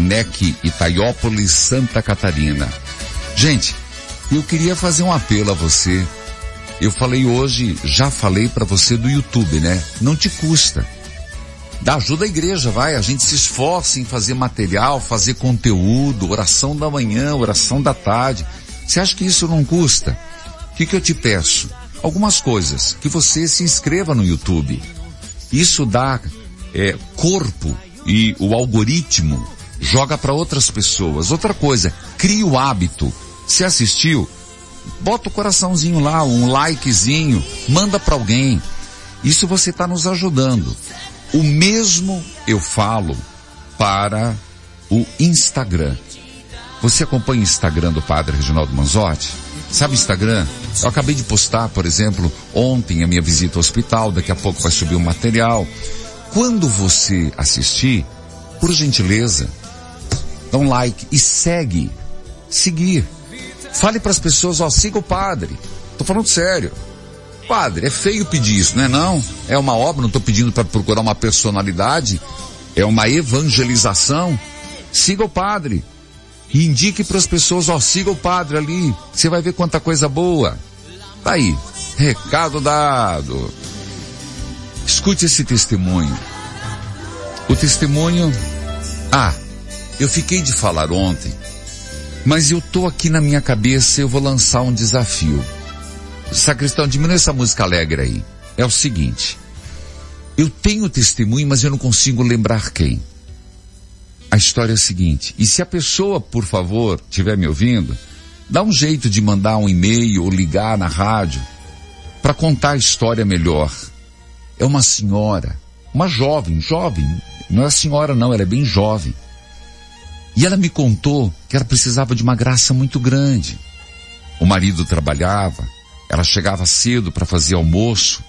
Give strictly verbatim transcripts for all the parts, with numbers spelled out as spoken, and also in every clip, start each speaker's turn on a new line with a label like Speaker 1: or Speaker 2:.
Speaker 1: N E C Itaiópolis, Santa Catarina. Gente, eu queria fazer um apelo a você. Eu falei hoje, já falei para você do YouTube, né? Não te custa. Dá ajuda à igreja, vai. A gente se esforça em fazer material, fazer conteúdo, oração da manhã, oração da tarde. Você acha que isso não custa? O que que eu te peço? Algumas coisas. Que você se inscreva no YouTube. Isso dá é, corpo e o algoritmo joga para outras pessoas. Outra coisa, cria o hábito. Você assistiu? Bota o coraçãozinho lá, um likezinho, manda para alguém. Isso você está nos ajudando. O mesmo eu falo para o Instagram. Você acompanha o Instagram do Padre Reginaldo Manzotti? Sabe o Instagram? Eu acabei de postar, por exemplo, ontem a minha visita ao hospital, daqui a pouco vai subir um material. Quando você assistir, por gentileza, dá um like e segue. Seguir. Fale para as pessoas, ó, siga o padre. Tô falando sério. Padre, é feio pedir isso, não é não? É uma obra, não estou pedindo para procurar uma personalidade. É uma evangelização. Siga o padre. E indique para as pessoas, ó, siga o padre ali. Você vai ver quanta coisa boa. Tá aí. Recado dado. Escute esse testemunho. O testemunho... Ah, eu fiquei de falar ontem, mas eu tô aqui na minha cabeça, eu vou lançar um desafio. Sacristão, diminui essa música alegre aí. É o seguinte, eu tenho testemunho, mas eu não consigo lembrar quem. A história é a seguinte, e se a pessoa, por favor, estiver me ouvindo, dá um jeito de mandar um e-mail ou ligar na rádio para contar a história melhor. É uma senhora, uma jovem, jovem, não é senhora não, ela é bem jovem. E ela me contou que ela precisava de uma graça muito grande. O marido trabalhava, ela chegava cedo para fazer almoço.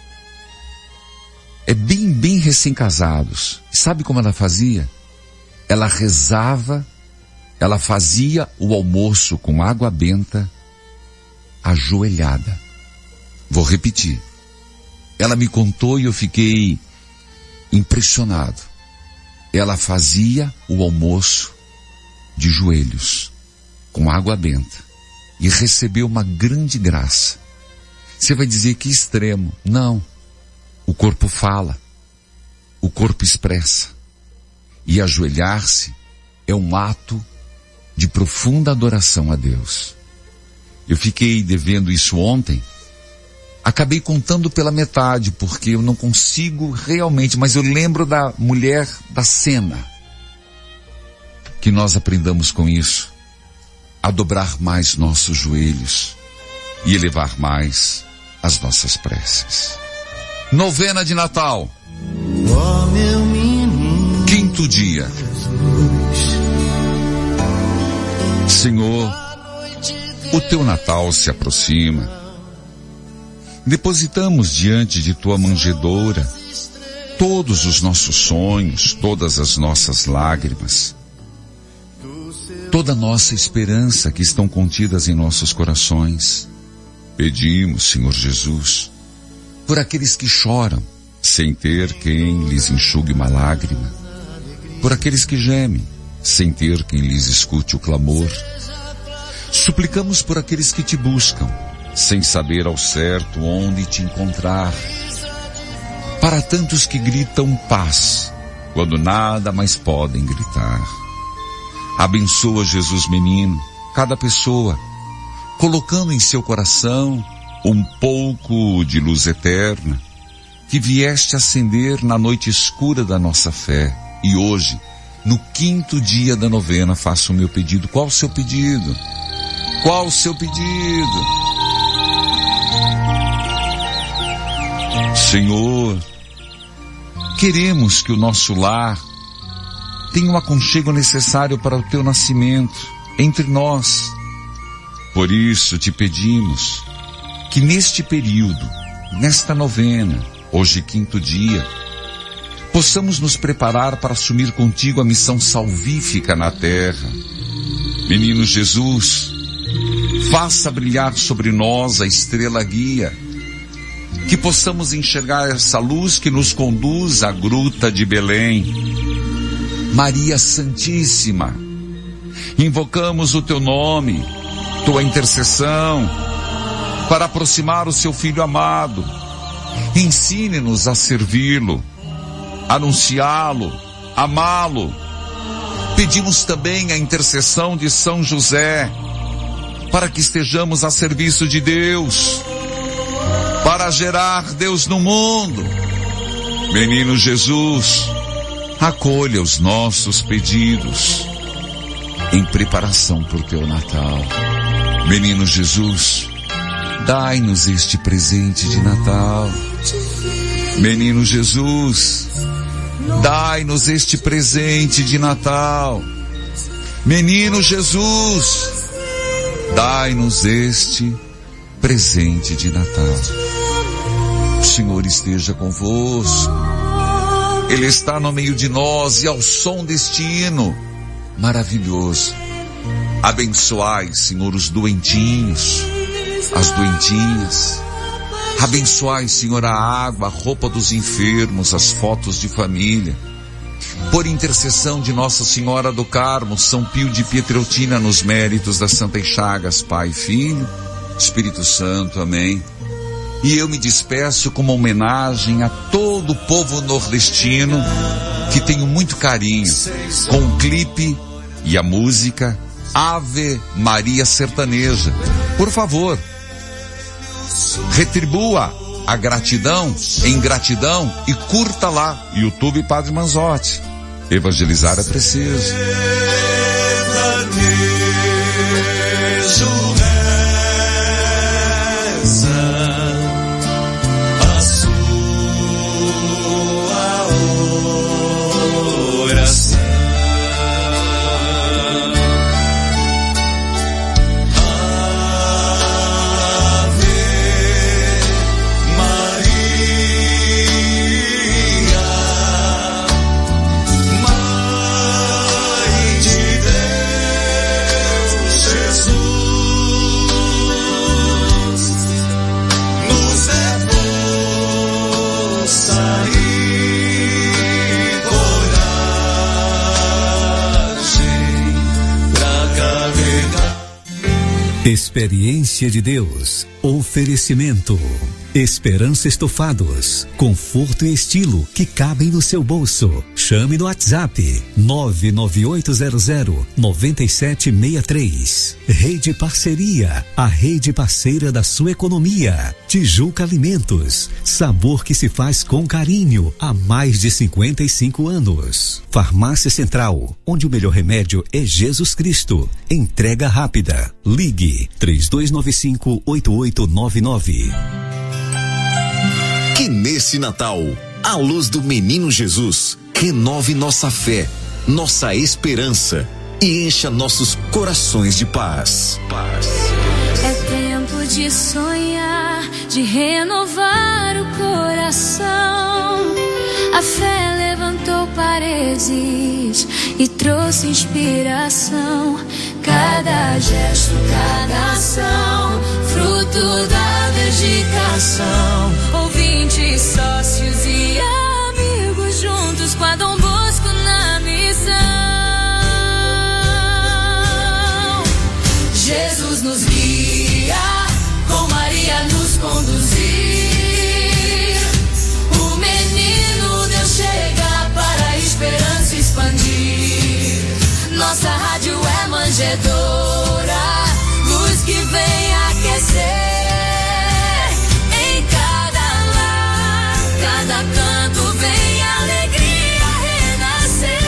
Speaker 1: É bem, bem recém-casados. Sabe como ela fazia? Ela rezava, ela fazia o almoço com água benta, ajoelhada. Vou repetir. Ela me contou e eu fiquei impressionado. Ela fazia o almoço de joelhos, com água benta, e recebeu uma grande graça. Você vai dizer que extremo. Não. O corpo fala. O corpo expressa. E ajoelhar-se é um ato de profunda adoração a Deus. Eu fiquei devendo isso ontem. Acabei contando pela metade, porque eu não consigo realmente, mas eu lembro da mulher da cena. Que nós aprendamos com isso, a dobrar mais nossos joelhos e elevar mais as nossas preces. Novena de Natal.
Speaker 2: Oh, meu menino,
Speaker 1: quinto dia. Senhor, o teu Natal se aproxima. Depositamos diante de tua manjedoura todos os nossos sonhos, todas as nossas lágrimas, toda a nossa esperança que estão contidas em nossos corações. Pedimos, Senhor Jesus, por aqueles que choram, sem ter quem lhes enxugue uma lágrima, por aqueles que gemem, sem ter quem lhes escute o clamor. Suplicamos por aqueles que te buscam, sem saber ao certo onde te encontrar. Para tantos que gritam paz, quando nada mais podem gritar. Abençoa, Jesus menino, cada pessoa, colocando em seu coração um pouco de luz eterna, que vieste acender na noite escura da nossa fé. E hoje, no quinto dia da novena, faço o meu pedido. Qual o seu pedido? Qual o seu pedido? Senhor, queremos que o nosso lar tenha um aconchego necessário para o teu nascimento entre nós. Por isso te pedimos que neste período, nesta novena, hoje quinto dia, possamos nos preparar para assumir contigo a missão salvífica na terra. Menino Jesus, faça brilhar sobre nós a estrela guia, que possamos enxergar essa luz que nos conduz à gruta de Belém. Maria Santíssima, invocamos o teu nome, tua intercessão, para aproximar o seu Filho amado. Ensine-nos a servi-lo, anunciá-lo, amá-lo. Pedimos também a intercessão de São José, para que estejamos a serviço de Deus, para gerar Deus no mundo. Menino Jesus, acolha os nossos pedidos em preparação para o teu Natal. Menino Jesus, dai-nos este presente de Natal. Menino Jesus, dai-nos este presente de Natal. Menino Jesus, dai-nos este presente de Natal. O Senhor esteja convosco. Ele está no meio de nós e ao som deste hino maravilhoso, abençoai, Senhor, os doentinhos, as doentinhas. Abençoai, Senhor, a água, a roupa dos enfermos, as fotos de família. Por intercessão de Nossa Senhora do Carmo, São Pio de Pietreutina, nos méritos das Santas Chagas, Pai, Filho, Espírito Santo, amém. E eu me despeço com uma homenagem a todo o povo nordestino, que tenho muito carinho, com o clipe e a música Ave Maria Sertaneja. Por favor, retribua a gratidão em gratidão e curta lá, YouTube Padre Manzotti. Evangelizar é preciso.
Speaker 3: Experiência de Deus. Oferecimento. Esperança Estofados. Conforto e estilo que cabem no seu bolso. Chame no WhatsApp nove nove oito zero zero nove sete seis três. Rede Parceria. A rede parceira da sua economia. Tijuca Alimentos. Sabor que se faz com carinho há mais de cinquenta e cinco anos. Farmácia Central, onde o melhor remédio é Jesus Cristo. Entrega rápida. Ligue três dois nove cinco oito oito nove nove.
Speaker 4: Que nesse Natal, a luz do Menino Jesus renove nossa fé, nossa esperança e encha nossos corações de paz. Paz.
Speaker 5: É tempo de sonhar, de renovar o coração. A fé levantou paredes e trouxe inspiração. Cada gesto, cada ação, fruto da dedicação. Ouvintes, sócios e amigos juntos com a Dom Bosco na missão. Jesus nos guia, com Maria nos conduzir. O menino Deus chega para a esperança expandir. Nossa rádio é manjedoura, luz que vem aquecer. Em cada lar, cada canto vem alegria renascer.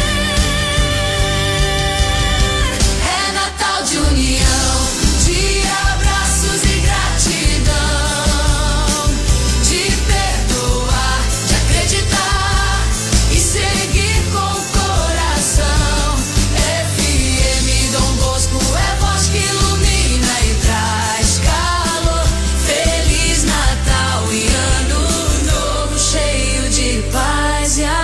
Speaker 5: É Natal de união, de abraços e gratidão, de perdoar, de acreditar e seguir com o coração. F M Dom Bosco é voz que ilumina e traz calor. Feliz Natal e Ano Novo cheio de paz e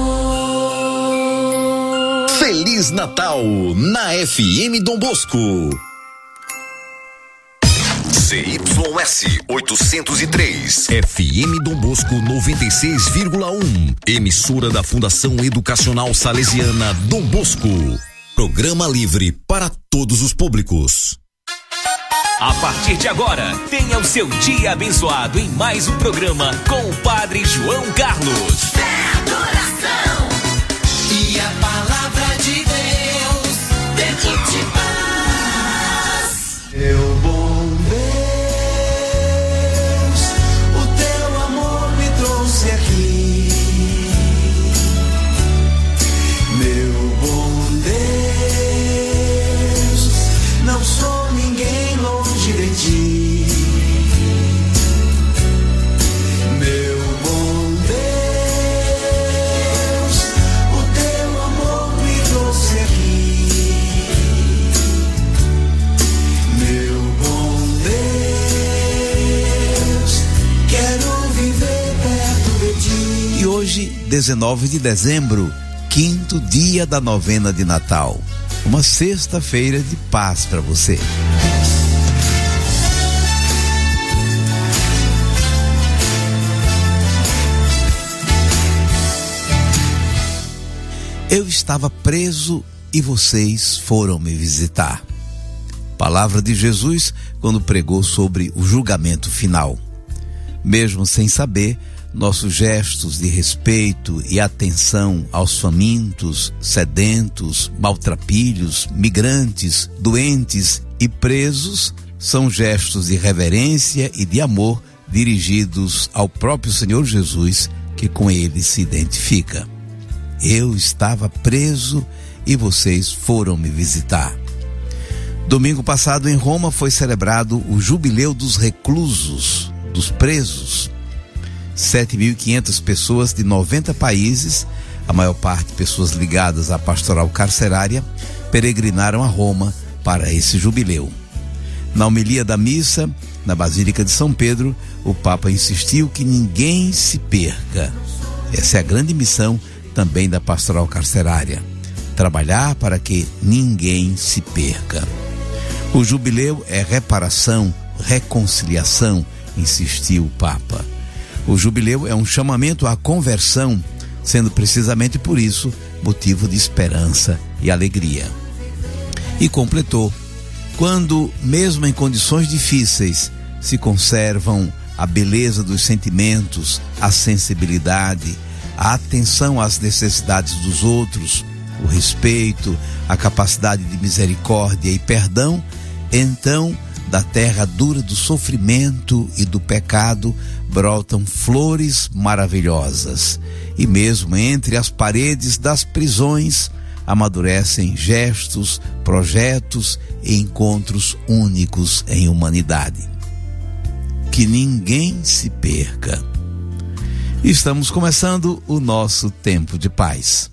Speaker 5: amor.
Speaker 4: Feliz Natal na F M Dom Bosco. Z Y S oitocentos e três, F M Dom Bosco noventa e seis vírgula um, emissora da Fundação Educacional Salesiana Dom Bosco. Programa livre para todos os públicos.
Speaker 6: A partir de agora, tenha o seu dia abençoado em mais um programa com o Padre João Carlos.
Speaker 5: Fé, adoração e a palavra de Deus dentro de paz.
Speaker 2: Meu bom Deus, o teu amor me trouxe aqui. Meu bom Deus, não sou ninguém longe de ti. Meu bom Deus, o teu amor me trouxe aqui. Meu bom Deus, quero viver perto de ti.
Speaker 7: E hoje, dezenove de dezembro, quinto dia da novena de Natal. Uma sexta-feira de paz para você. Eu estava preso e vocês foram me visitar. Palavra de Jesus quando pregou sobre o julgamento final. Mesmo sem saber, nossos gestos de respeito e atenção aos famintos, sedentos, maltrapilhos, migrantes, doentes e presos são gestos de reverência e de amor dirigidos ao próprio Senhor Jesus, que com ele se identifica. Eu estava preso e vocês foram me visitar. Domingo passado em Roma foi celebrado o Jubileu dos Reclusos, dos Presos. sete mil e quinhentas pessoas de noventa países, a maior parte pessoas ligadas à pastoral carcerária, peregrinaram a Roma para esse jubileu. Na homilia da missa, na Basílica de São Pedro, o Papa insistiu que ninguém se perca. Essa é a grande missão também da pastoral carcerária, trabalhar para que ninguém se perca. O jubileu é reparação, reconciliação, insistiu o Papa. O jubileu é um chamamento à conversão, sendo precisamente por isso motivo de esperança e alegria. E completou: quando, mesmo em condições difíceis, se conservam a beleza dos sentimentos, a sensibilidade, a atenção às necessidades dos outros, o respeito, a capacidade de misericórdia e perdão, então, da terra dura do sofrimento e do pecado, brotam flores maravilhosas. E mesmo entre as paredes das prisões, amadurecem gestos, projetos e encontros únicos em humanidade. Que ninguém se perca. Estamos começando o nosso tempo de paz.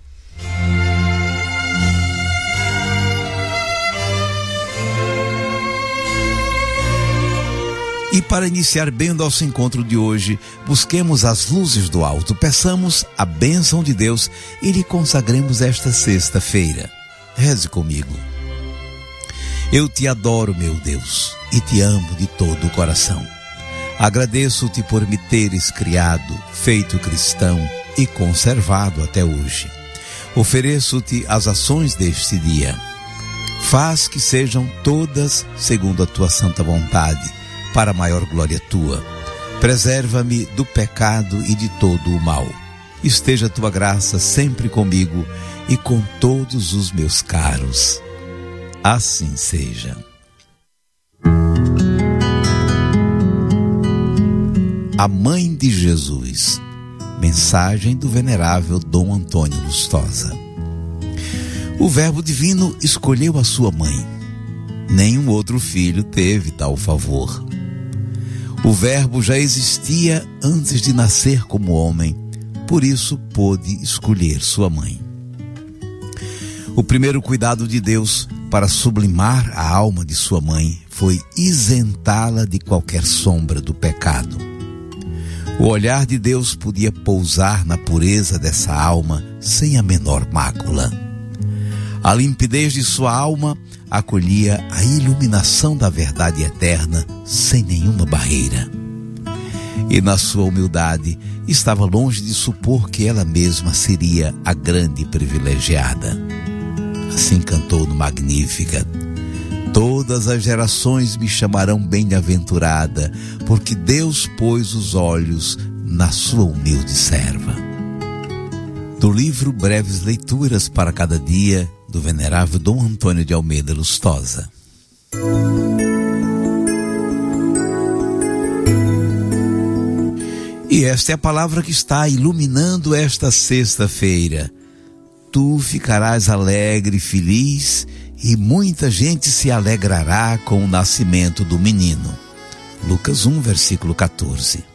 Speaker 7: E para iniciar bem o nosso encontro de hoje, busquemos as luzes do alto, peçamos a bênção de Deus e lhe consagremos esta sexta-feira. Reze comigo. Eu te adoro, meu Deus, e te amo de todo o coração. Agradeço-te por me teres criado, feito cristão e conservado até hoje. Ofereço-te as ações deste dia. Faz que sejam todas segundo a tua santa vontade, para a maior glória tua. Preserva-me do pecado e de todo o mal. Esteja a tua graça sempre comigo e com todos os meus caros. Assim seja. A Mãe de Jesus. Mensagem do venerável Dom Antônio Lustosa. O Verbo Divino escolheu a sua mãe. Nenhum outro filho teve tal favor. O Verbo já existia antes de nascer como homem, por isso pôde escolher sua mãe. O primeiro cuidado de Deus para sublimar a alma de sua mãe foi isentá-la de qualquer sombra do pecado. O olhar de Deus podia pousar na pureza dessa alma sem a menor mácula. A limpidez de sua alma acolhia a iluminação da verdade eterna sem nenhuma barreira. E na sua humildade estava longe de supor que ela mesma seria a grande privilegiada. Assim cantou no Magnífica: todas as gerações me chamarão bem-aventurada, porque Deus pôs os olhos na sua humilde serva. Do livro Breves Leituras para Cada Dia, do venerável Dom Antônio de Almeida Lustosa. E esta é a palavra que está iluminando esta sexta-feira. Tu ficarás alegre e feliz, e muita gente se alegrará com o nascimento do menino. Lucas um, versículo quatorze.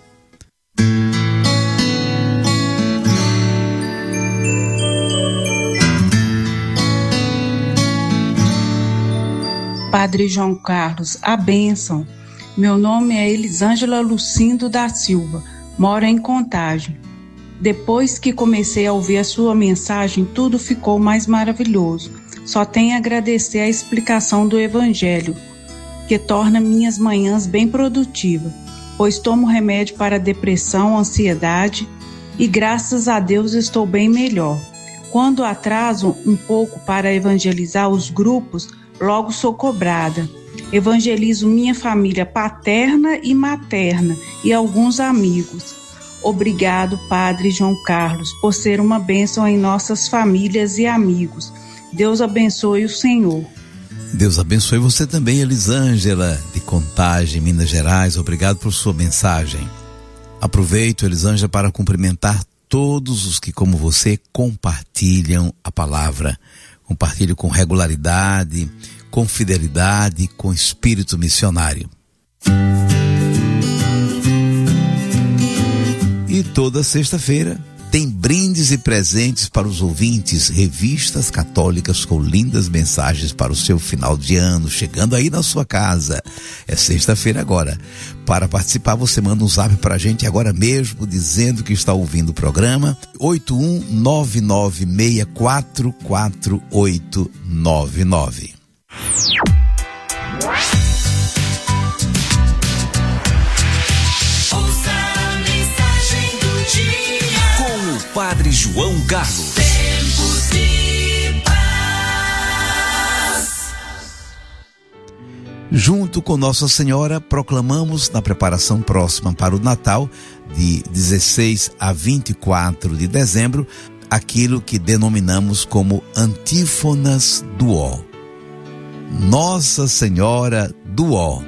Speaker 8: Padre João Carlos, a bênção. Meu nome é Elisângela Lucindo da Silva, moro em Contagem. Depois que comecei a ouvir a sua mensagem, tudo ficou mais maravilhoso. Só tenho a agradecer a explicação do Evangelho, que torna minhas manhãs bem produtivas, pois tomo remédio para depressão, ansiedade e graças a Deus estou bem melhor. Quando atraso um pouco para evangelizar os grupos, logo sou cobrada. Evangelizo minha família paterna e materna e alguns amigos. Obrigado, Padre João Carlos, por ser uma bênção em nossas famílias e amigos. Deus abençoe o Senhor.
Speaker 7: Deus abençoe você também, Elisângela, de Contagem, Minas Gerais. Obrigado por sua mensagem. Aproveito, Elisângela, para cumprimentar todos os que, como você, compartilham a palavra. Compartilham com regularidade, com fidelidade, com espírito missionário. E toda sexta-feira tem brindes e presentes para os ouvintes, revistas católicas com lindas mensagens para o seu final de ano, chegando aí na sua casa. É sexta-feira agora. Para participar, você manda um zap para a gente agora mesmo, dizendo que está ouvindo o programa, oito um nove nove seis quatro quatro oito nove nove.
Speaker 6: Padre João Carlos.
Speaker 5: Tempos de paz.
Speaker 7: Junto com Nossa Senhora, proclamamos na preparação próxima para o Natal, de dezesseis a vinte e quatro de dezembro, aquilo que denominamos como Antífonas do Ó. Nossa Senhora do Ó.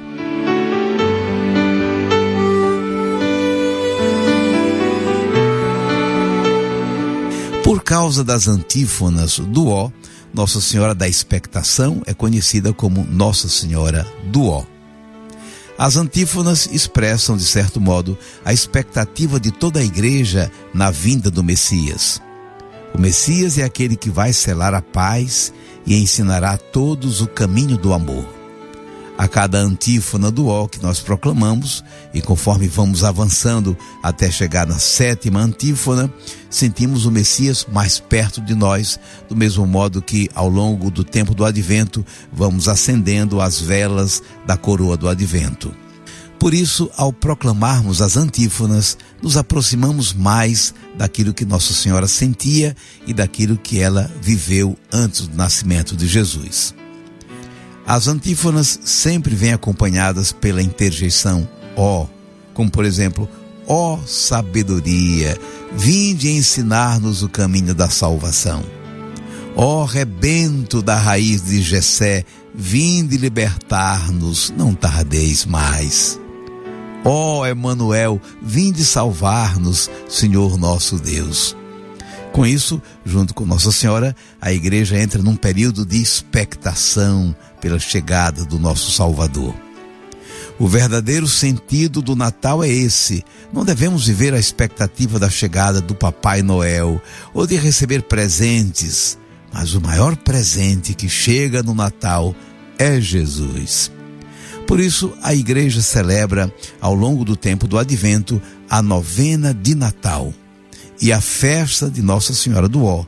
Speaker 7: Por causa das antífonas do Ó, Nossa Senhora da Expectação é conhecida como Nossa Senhora do Ó. As antífonas expressam, de certo modo, a expectativa de toda a igreja na vinda do Messias. O Messias é aquele que vai selar a paz e ensinará a todos o caminho do amor. A cada antífona do Ó que nós proclamamos, e conforme vamos avançando até chegar na sétima antífona, sentimos o Messias mais perto de nós, do mesmo modo que ao longo do tempo do Advento vamos acendendo as velas da coroa do Advento. Por isso, ao proclamarmos as antífonas, nos aproximamos mais daquilo que Nossa Senhora sentia e daquilo que ela viveu antes do nascimento de Jesus. As antífonas sempre vêm acompanhadas pela interjeição ó, como por exemplo, ó sabedoria, vinde ensinar-nos o caminho da salvação. Ó rebento da raiz de Jessé, vinde libertar-nos, não tardeis mais. Ó Emanuel, vinde salvar-nos, Senhor nosso Deus. Com isso, junto com Nossa Senhora, a igreja entra num período de expectação pela chegada do nosso Salvador. O verdadeiro sentido do Natal é esse. Não devemos viver a expectativa da chegada do Papai Noel ou de receber presentes, mas o maior presente que chega no Natal é Jesus. Por isso, a igreja celebra, ao longo do tempo do Advento, a novena de Natal e a festa de Nossa Senhora do Ó,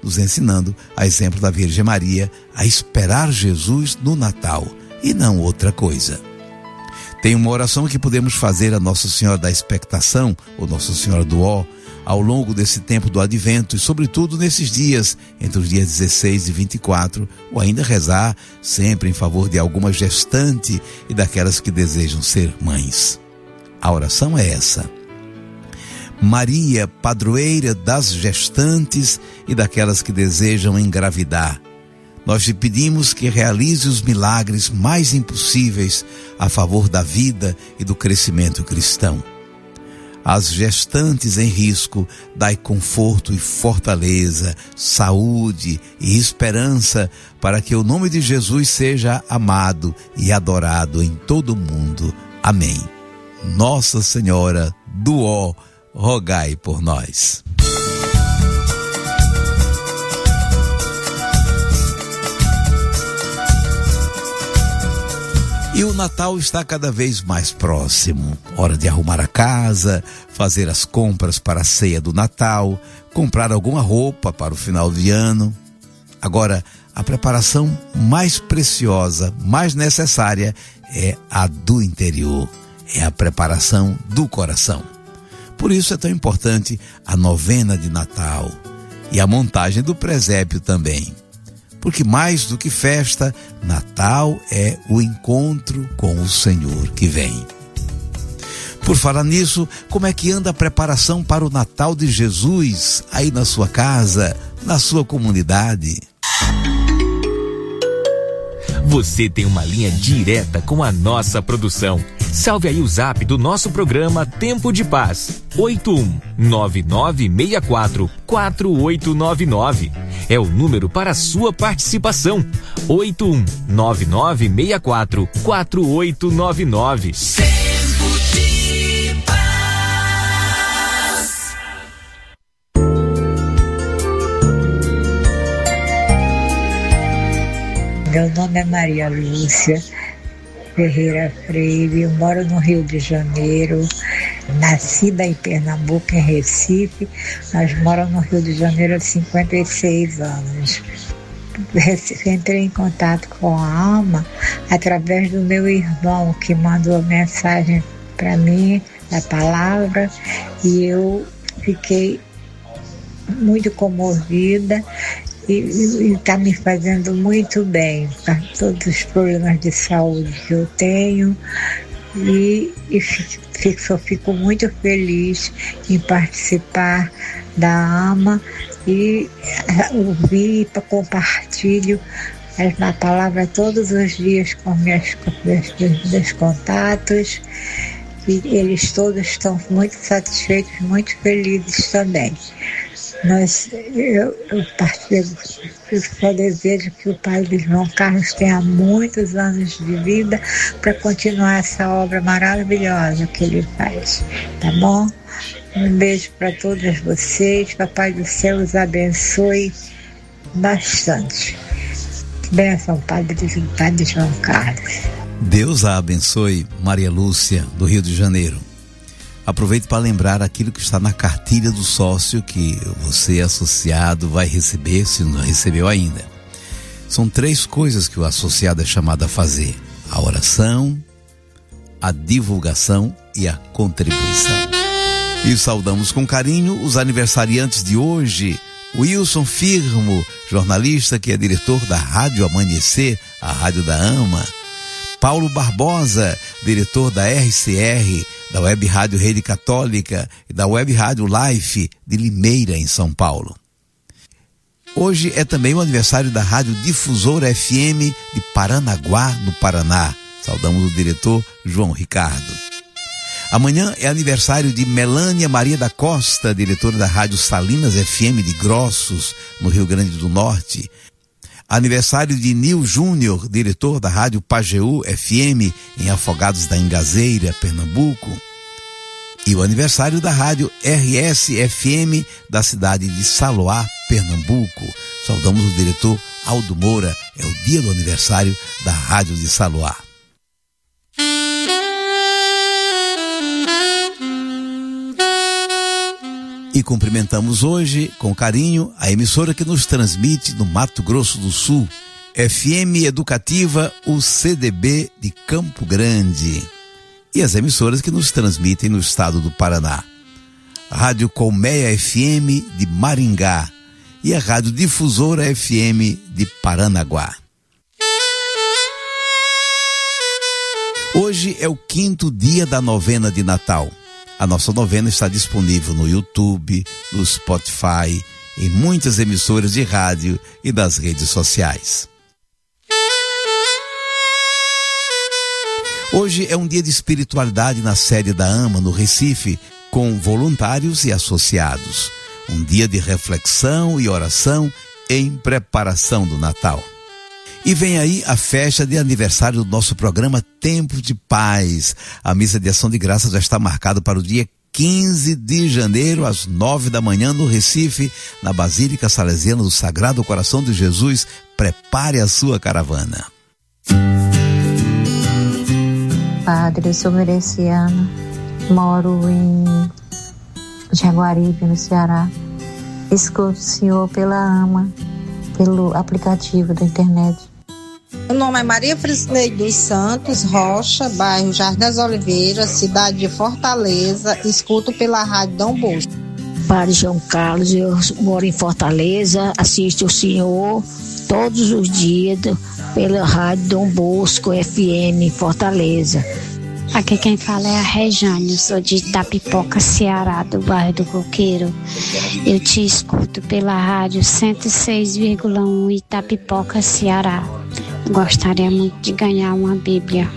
Speaker 7: nos ensinando, a exemplo da Virgem Maria, a esperar Jesus no Natal e não outra coisa. Tem uma oração que podemos fazer a Nossa Senhora da Expectação, ou Nossa Senhora do Ó, ao longo desse tempo do Advento e sobretudo nesses dias, entre os dias dezesseis e vinte e quatro, ou ainda rezar sempre em favor de alguma gestante e daquelas que desejam ser mães. A oração é essa: Maria, padroeira das gestantes e daquelas que desejam engravidar, nós te pedimos que realize os milagres mais impossíveis a favor da vida e do crescimento cristão. Às gestantes em risco, dai conforto e fortaleza, saúde e esperança para que o nome de Jesus seja amado e adorado em todo o mundo. Amém. Nossa Senhora do Ó, rogai por nós. E o Natal está cada vez mais próximo. Hora de arrumar a casa, fazer as compras para a ceia do Natal, comprar alguma roupa para o final de ano. Agora, a preparação mais preciosa, mais necessária é a do interior, é a preparação do coração. Por isso é tão importante a novena de Natal e a montagem do presépio também. Porque mais do que festa, Natal é o encontro com o Senhor que vem. Por falar nisso, como é que anda a preparação para o Natal de Jesus aí na sua casa, na sua comunidade?
Speaker 6: Você tem uma linha direta com a nossa produção. Salve aí o zap do nosso programa Tempo de Paz, oito um nove nove seis quatro quatro oito nove nove. É o número para a sua participação, oito um nove nove seis quatro quatro oito nove nove.
Speaker 5: Tempo de Paz.
Speaker 9: Meu nome é Maria Lúcia Ferreira Freire, eu moro no Rio de Janeiro, nascida em Pernambuco, em Recife, mas moro no Rio de Janeiro há cinquenta e seis anos. Entrei em contato com a alma através do meu irmão, que mandou a mensagem para mim, da palavra, e eu fiquei muito comovida. E está me fazendo muito bem para todos os problemas de saúde que eu tenho, e, e fico, só fico muito feliz em participar da AMA e ouvir e compartilho a palavra todos os dias com meus, com meus, meus contatos, e eles todos estão muito satisfeitos, muito felizes também. Nós, eu, eu partilho, eu só desejo que o Padre João Carlos tenha muitos anos de vida para continuar essa obra maravilhosa que ele faz, tá bom? Um beijo para todas vocês, Papai do Céu os abençoe bastante. Bênção, Padre, Padre João Carlos.
Speaker 7: Deus a abençoe, Maria Lúcia, do Rio de Janeiro. Aproveito para lembrar aquilo que está na cartilha do sócio que você, associado, vai receber, se não recebeu ainda. São três coisas que o associado é chamado a fazer: a oração, a divulgação e a contribuição. E saudamos com carinho os aniversariantes de hoje: Wilson Firmo, jornalista que é diretor da Rádio Amanhecer, a rádio da AMA; Paulo Barbosa, diretor da R C R, da Web Rádio Rede Católica e da Web Rádio Life de Limeira, em São Paulo. Hoje é também o aniversário da Rádio Difusora F M de Paranaguá, no Paraná. Saudamos o diretor João Ricardo. Amanhã é aniversário de Melânia Maria da Costa, diretora da Rádio Salinas F M de Grossos, no Rio Grande do Norte. Aniversário de Nil Júnior, diretor da Rádio Pajeú F M, em Afogados da Ingazeira, Pernambuco. E o aniversário da Rádio R S F M da cidade de Saloá, Pernambuco. Saudamos o diretor Aldo Moura, é o dia do aniversário da Rádio de Saloá. E cumprimentamos hoje, com carinho, a emissora que nos transmite no Mato Grosso do Sul, F M Educativa, o C D B de Campo Grande. E as emissoras que nos transmitem no estado do Paraná. A Rádio Colmeia F M de Maringá e a Rádio Difusora F M de Paranaguá. Hoje é o quinto dia da novena de Natal. A nossa novena está disponível no YouTube, no Spotify, em muitas emissoras de rádio e das redes sociais. Hoje é um dia de espiritualidade na sede da AMA, no Recife, com voluntários e associados. Um dia de reflexão e oração em preparação do Natal. E vem aí a festa de aniversário do nosso programa Tempo de Paz. A missa de ação de graças já está marcada para o dia quinze de janeiro, às nove da manhã, no Recife, na Basílica Salesiana do Sagrado Coração de Jesus. Prepare a sua caravana.
Speaker 10: Padre, eu sou Mereciana, moro em Jaguaribe, no Ceará. Escuto o senhor pela AMA, pelo aplicativo da internet.
Speaker 11: Meu nome é Maria Frisneide dos Santos Rocha, bairro Jardim das Oliveiras, cidade de Fortaleza. Escuto pela Rádio Dom Bosco.
Speaker 12: Padre João Carlos, eu moro em Fortaleza, assisto o senhor todos os dias pela Rádio Dom Bosco F M Fortaleza.
Speaker 13: Aqui quem fala é a Rejane, eu sou de Itapipoca, Ceará, do bairro do Coqueiro. Eu te escuto pela rádio cento e seis vírgula um Itapipoca, Ceará. Gostaria muito de ganhar uma Bíblia.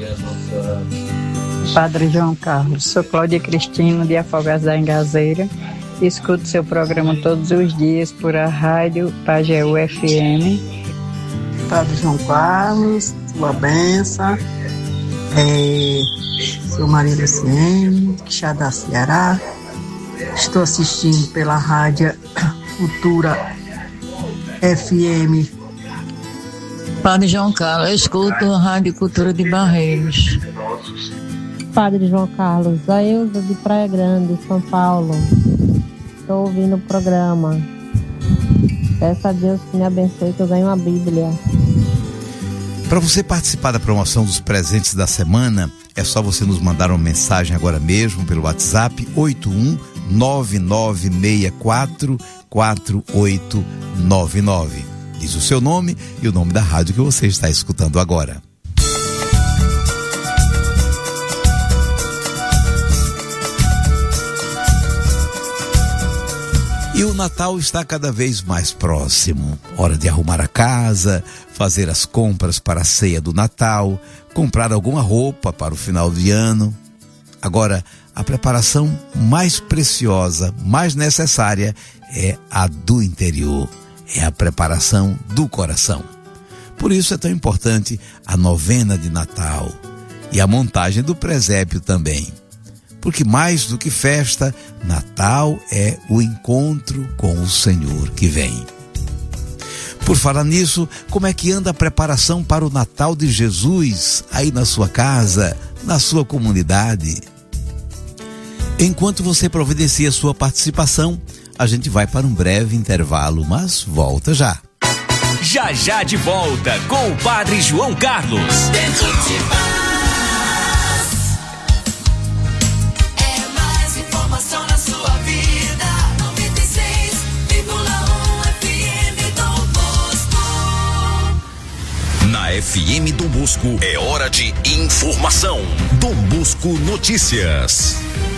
Speaker 14: Padre João Carlos, sou Cláudia Cristina, de Afogados da Engazeira. Escuto seu programa todos os dias por a rádio Pajeú F M.
Speaker 15: Padre João Carlos, sua benção. É, sou Maria S M, Quixadá, Ceará. Estou assistindo pela rádio Futura F M.
Speaker 16: Padre João Carlos, eu escuto a Rádio Cultura de Barreiros.
Speaker 17: Padre João Carlos, a Ilza de Praia Grande, São Paulo. Estou ouvindo o programa. Peço a Deus que me abençoe, que eu ganhe uma Bíblia.
Speaker 7: Para você participar da promoção dos presentes da semana, é só você nos mandar uma mensagem agora mesmo pelo WhatsApp oito um nove nove seis quatro quatro oito nove nove. Diz o seu nome e o nome da rádio que você está escutando agora. E o Natal está cada vez mais próximo. Hora de arrumar a casa, fazer as compras para a ceia do Natal, comprar alguma roupa para o final de ano. Agora, a preparação mais preciosa, mais necessária é a do interior. É a preparação do coração. Por isso é tão importante a novena de Natal e a montagem do presépio também. Porque mais do que festa, Natal é o encontro com o Senhor que vem. Por falar nisso, como é que anda a preparação para o Natal de Jesus aí na sua casa, na sua comunidade? Enquanto você providencia sua participação, a gente vai para um breve intervalo, mas volta já.
Speaker 6: Já já de volta com o Padre João Carlos.
Speaker 5: Tempo de paz. É mais informação na sua vida. noventa e seis vírgula um F M Dom Bosco.
Speaker 4: Na F M Dom Bosco é hora de informação. Dom Bosco Notícias.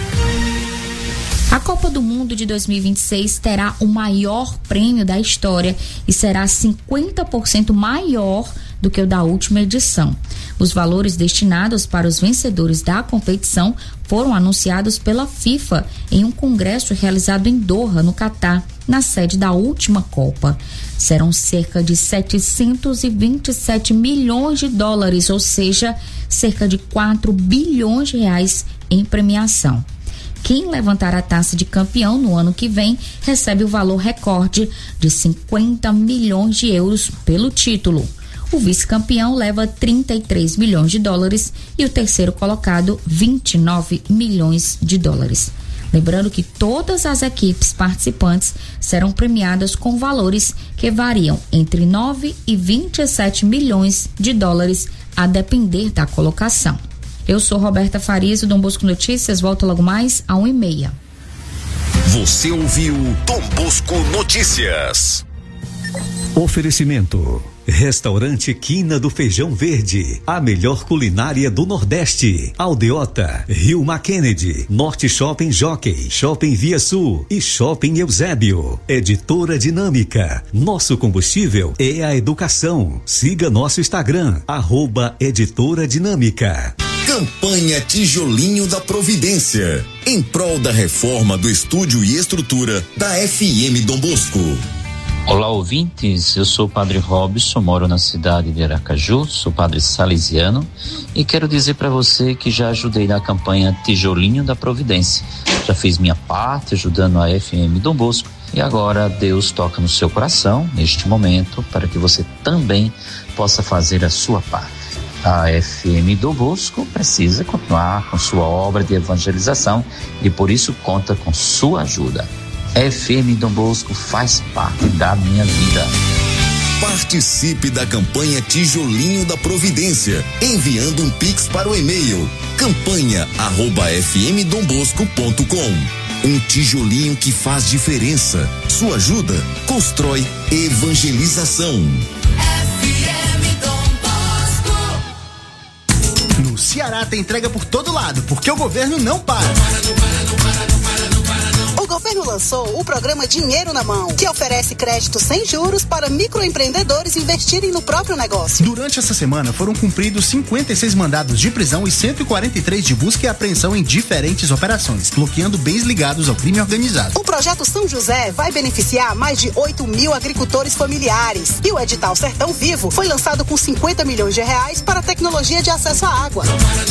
Speaker 18: A Copa do Mundo de dois mil e vinte e seis terá o maior prêmio da história e será cinquenta por cento maior do que o da última edição. Os valores destinados para os vencedores da competição foram anunciados pela FIFA em um congresso realizado em Doha, no Catar, na sede da última Copa. Serão cerca de setecentos e vinte e sete milhões de dólares, ou seja, cerca de quatro bilhões de reais em premiação. Quem levantar a taça de campeão no ano que vem recebe o valor recorde de cinquenta milhões de euros pelo título. O vice-campeão leva trinta e três milhões de dólares e o terceiro colocado vinte e nove milhões de dólares. Lembrando que todas as equipes participantes serão premiadas com valores que variam entre nove e vinte e sete milhões de dólares, a depender da colocação. Eu sou Roberta Farias, do Dom Bosco Notícias, volto logo mais a uma e meia.
Speaker 4: Você ouviu Dom Bosco Notícias.
Speaker 3: Oferecimento: Restaurante Quina do Feijão Verde, a melhor culinária do Nordeste. Aldeota, Rio Kennedy, Norte Shopping Jockey, Shopping Via Sul e Shopping Eusébio. Editora Dinâmica, nosso combustível é a educação. Siga nosso Instagram, arroba Editora Dinâmica.
Speaker 4: Campanha Tijolinho da Providência, em prol da reforma do estúdio e estrutura da F M Dom Bosco.
Speaker 19: Olá, ouvintes, eu sou o Padre Robson, moro na cidade de Aracaju, sou padre salesiano e quero dizer para você que já ajudei na campanha Tijolinho da Providência. Já fiz minha parte ajudando a F M Dom Bosco e agora Deus toca no seu coração neste momento para que você também possa fazer a sua parte. A F M Dom Bosco precisa continuar com sua obra de evangelização e por isso conta com sua ajuda. F M Dom Bosco faz parte da minha vida.
Speaker 4: Participe da campanha Tijolinho da Providência, enviando um pix para o e-mail campanha arroba f m dom bosco ponto com. Um tijolinho que faz diferença. Sua ajuda constrói evangelização.
Speaker 20: No Ceará tem entrega por todo lado, porque o governo não para.
Speaker 21: O governo lançou o programa Dinheiro na Mão, que oferece crédito sem juros para microempreendedores investirem no próprio negócio.
Speaker 20: Durante essa semana foram cumpridos cinquenta e seis mandados de prisão e cento e quarenta e três de busca e apreensão em diferentes operações, bloqueando bens ligados ao crime organizado.
Speaker 21: O projeto São José vai beneficiar mais de oito mil agricultores familiares. E o edital Sertão Vivo foi lançado com cinquenta milhões de reais para a tecnologia de acesso à água.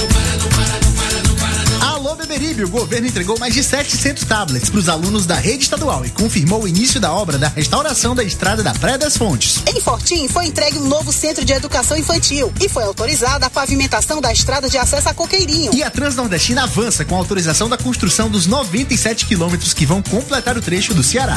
Speaker 20: Alô, Beberibe, o governo entregou mais de setecentos tablets para os alunos da rede estadual e confirmou o início da obra da restauração da estrada da Praia das Fontes.
Speaker 21: Em Fortim foi entregue um novo centro de educação infantil e foi autorizada a pavimentação da estrada de acesso a Coqueirinho.
Speaker 20: E a Transnordestina avança com a autorização da construção dos noventa e sete quilômetros que vão completar o trecho do Ceará.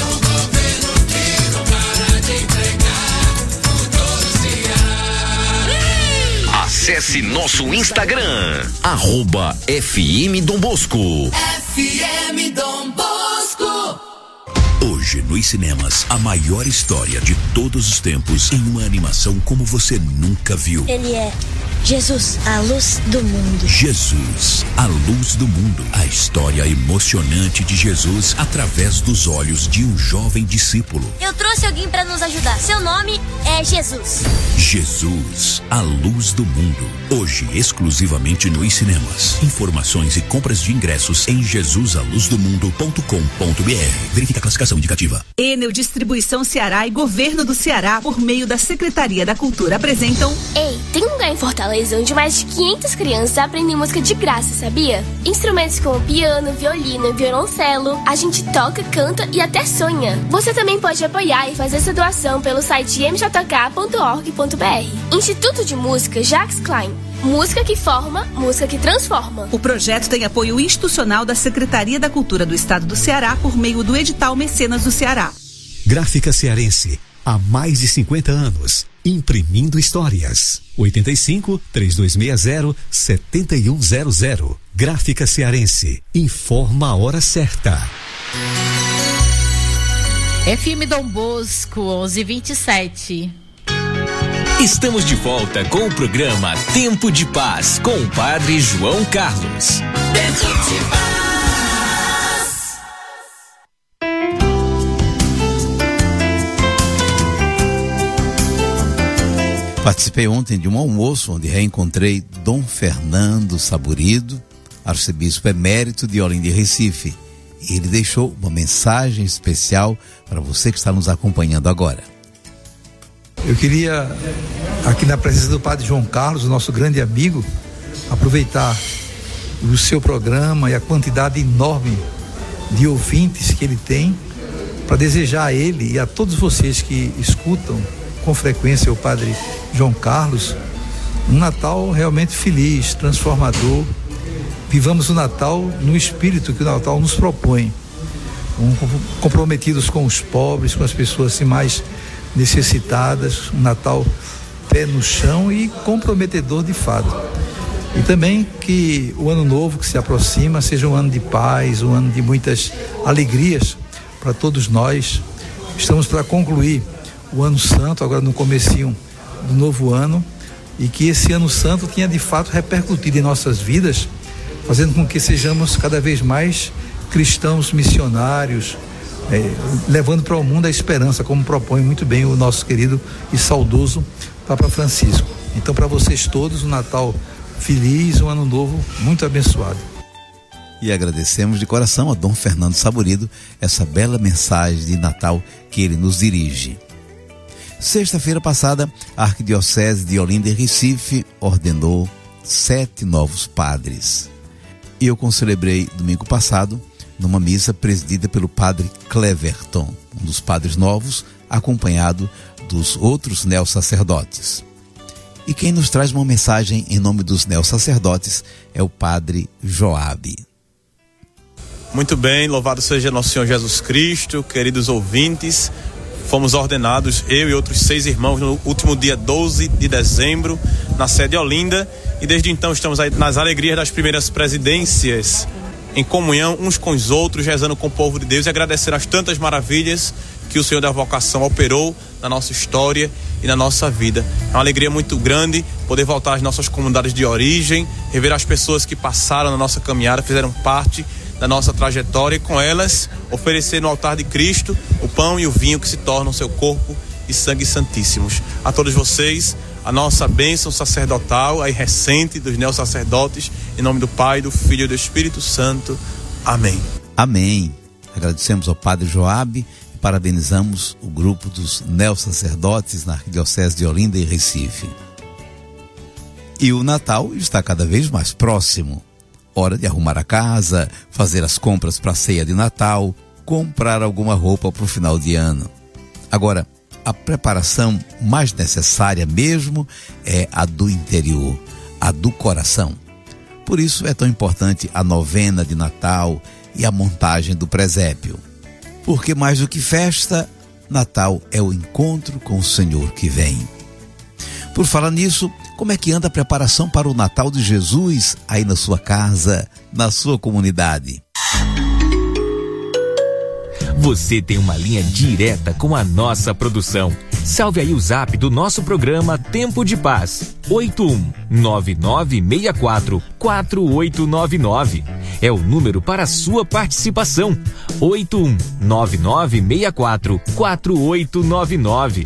Speaker 4: Acesse nosso Instagram, arroba F M Dom Bosco.
Speaker 5: F M Dom Bosco.
Speaker 4: Hoje nos cinemas, a maior história de todos os tempos em uma animação como você nunca viu.
Speaker 22: Ele é Jesus, a luz do mundo.
Speaker 4: Jesus, a luz do mundo. A história emocionante de Jesus através dos olhos de um jovem discípulo.
Speaker 22: Eu trouxe alguém para nos ajudar. Seu nome é Jesus.
Speaker 4: Jesus, a luz do mundo. Hoje, exclusivamente nos cinemas. Informações e compras de ingressos em jesus a luz do mundo ponto com ponto b r. Verifique a classificação indicativa.
Speaker 23: Enel Distribuição Ceará e Governo do Ceará, por meio da Secretaria da Cultura, apresentam...
Speaker 24: Ei, tem um lugar em Fortaleza onde mais de quinhentas crianças aprendem música de graça, sabia? Instrumentos como piano, violino, violoncelo, a gente toca, canta e até sonha. Você também pode apoiar e fazer sua doação pelo site m j k ponto org ponto b r. Instituto de Música Jacques Klein. Música que forma, música que transforma.
Speaker 23: O projeto tem apoio institucional da Secretaria da Cultura do Estado do Ceará por meio do edital Mecenas do Ceará.
Speaker 3: Gráfica Cearense, há mais de cinquenta anos, imprimindo histórias. oito cinco, três dois seis zero, sete um zero zero. Gráfica Cearense, informa a hora certa.
Speaker 25: F M Dom Bosco, onze e vinte e sete.
Speaker 6: Estamos de volta com o programa Tempo de Paz, com o Padre João Carlos.
Speaker 5: Tempo de Paz.
Speaker 7: Participei ontem de um almoço onde reencontrei Dom Fernando Saburido, arcebispo emérito de Olinda e Recife. E ele deixou uma mensagem especial para você que está nos acompanhando agora.
Speaker 26: Eu queria, aqui na presença do Padre João Carlos, o nosso grande amigo, aproveitar o seu programa e a quantidade enorme de ouvintes que ele tem, para desejar a ele e a todos vocês que escutam com frequência o Padre João Carlos um Natal realmente feliz, transformador vivamos o Natal no espírito que o Natal nos propõe, um, comprometidos com os pobres, com as pessoas assim, mais necessitadas, um Natal pé no chão e comprometedor de fato. E também que o ano novo que se aproxima seja um ano de paz, um ano de muitas alegrias para todos nós. Estamos para concluir o ano santo, agora no comecinho do novo ano, e que esse ano santo tenha de fato repercutido em nossas vidas, fazendo com que sejamos cada vez mais cristãos missionários, é, levando para o mundo a esperança, como propõe muito bem o nosso querido e saudoso Papa Francisco. Então, para vocês todos, um Natal feliz, um ano novo muito abençoado.
Speaker 7: E agradecemos de coração a Dom Fernando Saburido essa bela mensagem de Natal que ele nos dirige. Sexta-feira passada, a Arquidiocese de Olinda e Recife ordenou sete novos padres. E eu concelebrei domingo passado numa missa presidida pelo padre Cleverton, um dos padres novos, acompanhado dos outros neossacerdotes. E quem nos traz uma mensagem em nome dos neossacerdotes é o padre Joabe.
Speaker 1: Muito bem, louvado seja nosso Senhor Jesus Cristo, queridos ouvintes. Fomos ordenados, eu e outros seis irmãos, no último dia doze de dezembro, na sede de Olinda. E desde então estamos aí nas alegrias das primeiras presidências, em comunhão uns com os outros, rezando com o povo de Deus e agradecendo as tantas maravilhas que o Senhor da Vocação operou na nossa história e na nossa vida. É uma alegria muito grande poder voltar às nossas comunidades de origem, rever as pessoas que passaram na nossa caminhada, fizeram parte da nossa trajetória e com elas oferecer no altar de Cristo o pão e o vinho que se tornam seu corpo e sangue santíssimos. A todos vocês, a nossa bênção sacerdotal, aí recente dos neossacerdotes, em nome do Pai, do Filho e do Espírito Santo. Amém.
Speaker 7: Amém. Agradecemos ao Padre Joabe e parabenizamos o grupo dos neossacerdotes na Arquidiocese de Olinda e Recife. E o Natal está cada vez mais próximo. Hora de arrumar a casa, fazer as compras para a ceia de Natal, comprar alguma roupa para o final de ano. Agora, a preparação mais necessária mesmo é a do interior, a do coração. Por isso é tão importante a novena de Natal e a montagem do presépio. Porque mais do que festa, Natal é o encontro com o Senhor que vem. Por falar nisso, como é que anda a preparação para o Natal de Jesus aí na sua casa, na sua comunidade?
Speaker 6: Você tem uma linha direta com a nossa produção. Salve aí o zap do nosso programa Tempo de Paz. oito um nove nove seis quatro quatro oito nove nove. É o número para a sua participação. oito um nove nove seis quatro quatro oito nove nove.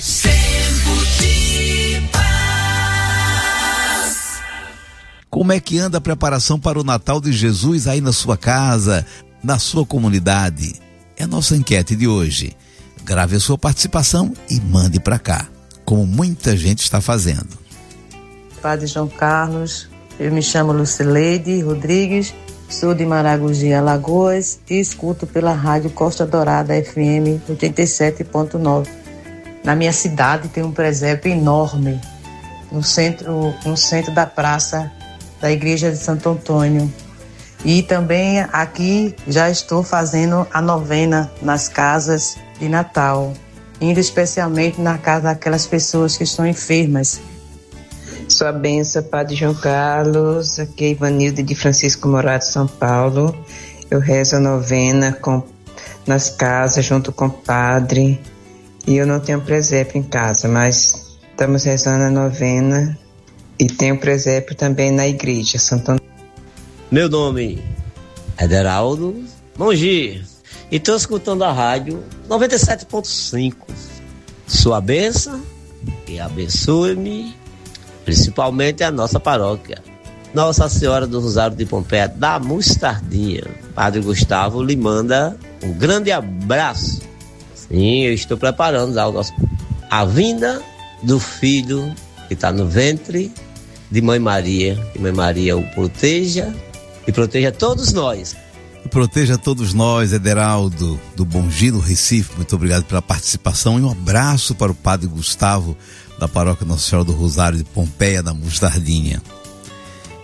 Speaker 7: Como é que anda a preparação para o Natal de Jesus aí na sua casa, na sua comunidade? É a nossa enquete de hoje. Grave a sua participação e mande para cá, como muita gente está fazendo.
Speaker 2: Padre João Carlos, eu me chamo Lucileide Rodrigues, sou de Maragogi, Alagoas e escuto pela rádio Costa Dourada F M oitenta e sete ponto nove. Na minha cidade tem um presépio enorme, no centro, no centro da praça da Igreja de Santo Antônio. E também aqui já estou fazendo a novena nas casas de Natal, indo especialmente na casa daquelas pessoas que estão enfermas.
Speaker 8: Sua bênção, Padre João Carlos, aqui é Ivanilde de Francisco Morato, São Paulo. Eu rezo a novena com, nas casas junto com o padre. E eu não tenho presépio em casa, mas estamos rezando a novena e tenho presépio também na igreja, Santo Antônio.
Speaker 9: Meu nome é Deraldo Mongi e estou escutando a rádio noventa e sete ponto cinco. Sua bênção e abençoe-me, principalmente a nossa paróquia Nossa Senhora do Rosário de Pompeia da Mostardinha. Padre Gustavo lhe manda um grande abraço. Sim, eu estou preparando a, nossa, a vinda do filho que está no ventre de Mãe Maria. Que Mãe Maria o proteja e proteja todos nós.
Speaker 7: E proteja todos nós, Ederaldo, do Bom Giro, Recife. Muito obrigado pela participação e um abraço para o Padre Gustavo, da paróquia Nossa Senhora do Rosário de Pompeia, da Mostardinha.